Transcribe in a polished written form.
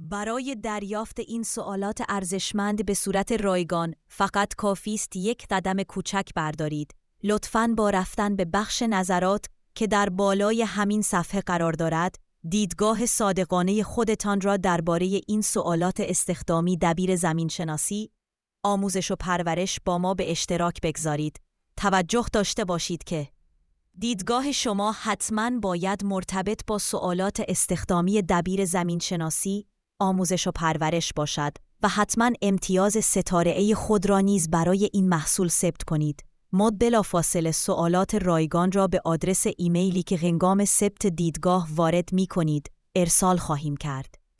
برای دریافت این سوالات ارزشمند به صورت رایگان فقط کافی است یک قدم کوچک بردارید. لطفاً با رفتن به بخش نظرات که در بالای همین صفحه قرار دارد، دیدگاه صادقانه خودتان را درباره این سوالات استخدامی دبیر زمینشناسی، آموزش و پرورش با ما به اشتراک بگذارید. توجه داشته باشید که دیدگاه شما حتماً باید مرتبط با سوالات استخدامی دبیر زمینشناسی، آموزش و پرورش باشد و حتماً امتیاز ستاره‌ای خود را نیز برای این محصول ثبت کنید. ما بلافاصله سوالات رایگان را به آدرس ایمیلی که هنگام ثبت دیدگاه وارد می‌کنید ارسال خواهیم کرد.